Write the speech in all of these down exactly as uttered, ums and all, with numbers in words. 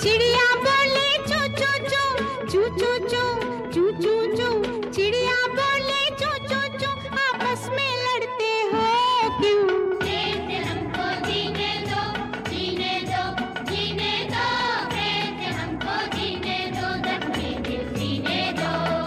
चिड़िया बोले चू चू चू, चू चू चू, चू चू चू, चिड़िया बोले चू चू चू, आपस में लड़ते हो क्यों? प्रेम से हमको जीने दो, जीने दो, जीने दो, प्रेम से हमको जीने दो, जख्मी दिल सीने दो।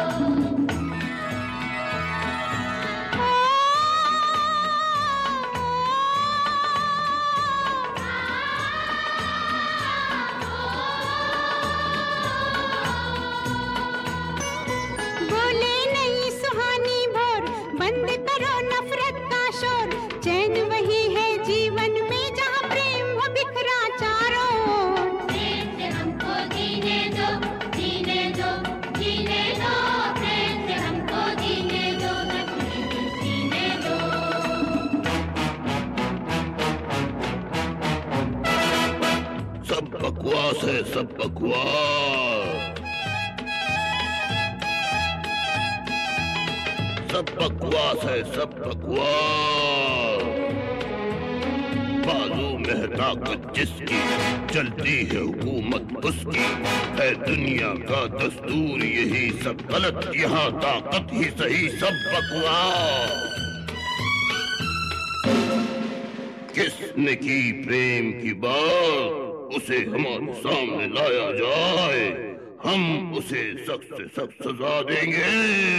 बोले नहीं सुहानी भोर, बंद करो नफरत का शोर, चैन वही है जीवन में जहाँ प्रेम हो बिखरा चारों ओर। प्रेम से हमको जीने दो, जीने दो, जीने दो, प्रेम से हमको जीने दो, जख्मी दिल सीने दो। सब बकवास है, सब बकवास, सब बकवास है, सब बकवास। बाजू में ताकत जिसकी, चलती है हुकूमत उसकी, है दुनिया का दस्तूर यही, सब गलत यहाँ ताकत ही सही, सब बकवास। किसने की प्रेम की बात, उसे हमारे सामने लाया जाए, हम उसे सख्त से सख्त सजा देंगे।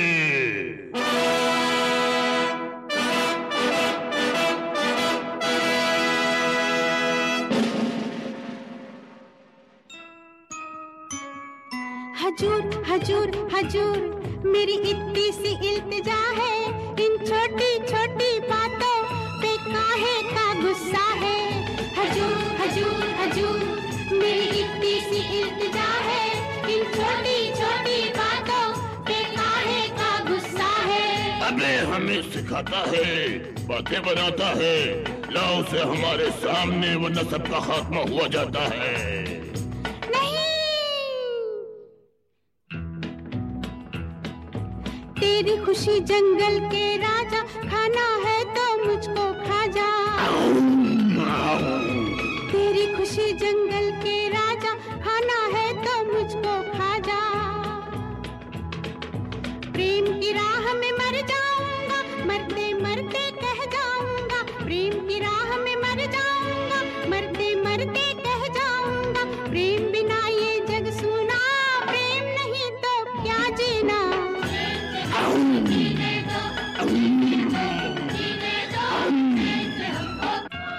हजूर हजूर हजूर, मेरी इतनी सी इल्तिजा है, इन छोटी छोटी बातों पे काहे का गुस्सा है। हजूर हजूर हजूर, मेरी इतनी सी इल्तिजा है, इन छोटी छोटी बातों पे काहे का गुस्सा है। अबे हमें सिखाता है, बातें बनाता है, लाओ से हमारे सामने, वरना सबका खात्मा हुआ जाता है। तेरी खुशी जंगल के राजा, खाना है तो मुझको खा जा। तेरी खुशी जंगल के राजा, खाना है तो मुझको खा जा। प्रेम की राह में मर जाऊंगा, मरते मरते कह जाऊंगा, प्रेम की राह में मर जाऊंगा, मरते मरते कह जाऊंगा, प्रेम बिना ये जग सूना, प्रेम नहीं तो क्या जीना। जीने दो, जीने दो, जीने दो, प्रेम से हमको।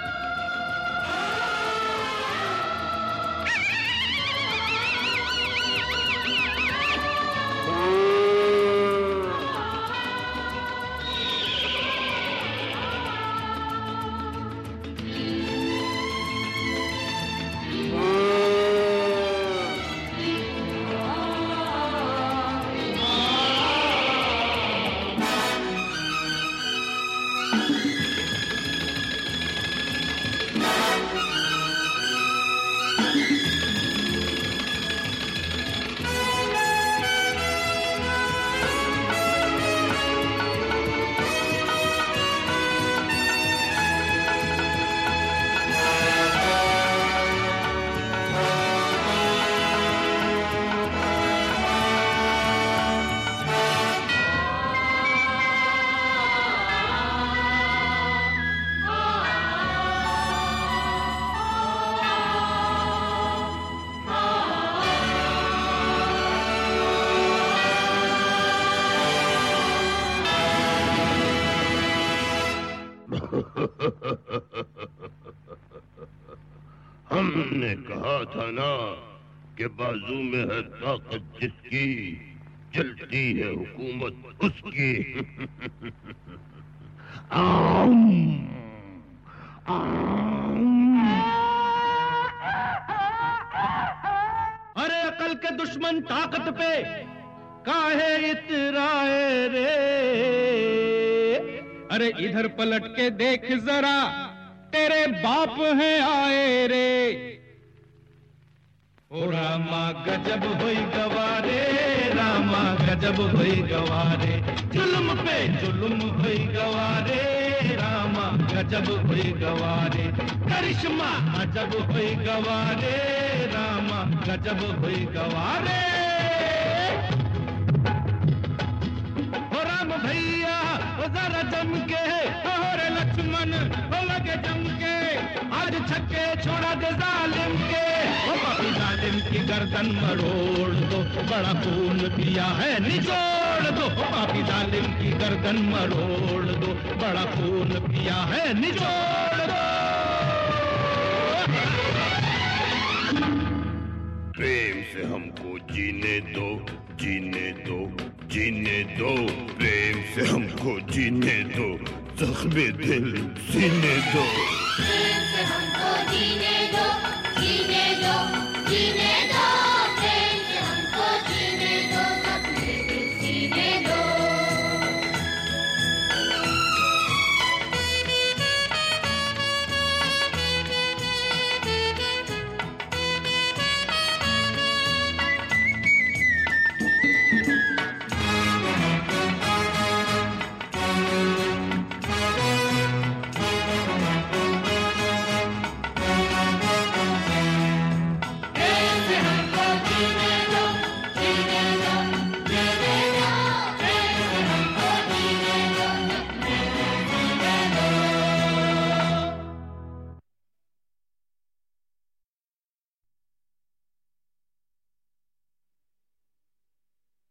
हमने कहा था ना कि बाजू में है ताकत जिसकी, चलती है हुकूमत उसकी। आम, आम। अरे अकल के दुश्मन ताकत पे काहे इतराए रे, अरे इधर पलट के देख जरा, तेरे बाप हैं आए रे। ओ रामा गजब हुई गवारे, रामा गजब हुई गवारे, जुल्म पे जुल्म हुई गवारे। रामा गजब हुई गवारे, करिश्मा अजब हुई गवारे, रामा गजब हुई गवारे। ओ राम भैया ओ जरा जम के, और लक्ष्मण ओ लगे जम के, आज छक्के छोड़ा दे जालिम के, ओ पापी जालिम की गर्दन मरोड़ दो, बड़ा खून पिया है निचोड़ दो, ओ पापी जालिम की गर्दन मरोड़ दो, बड़ा खून पिया है निचोड़ दो। प्रेम से हमको जीने दो, जीने दो, जीने दो, प्रेम से हमको जीने दो, जख्मे दिल सीने दो। प्रेम से हमको जीने दो, जीने दो, जीने दो।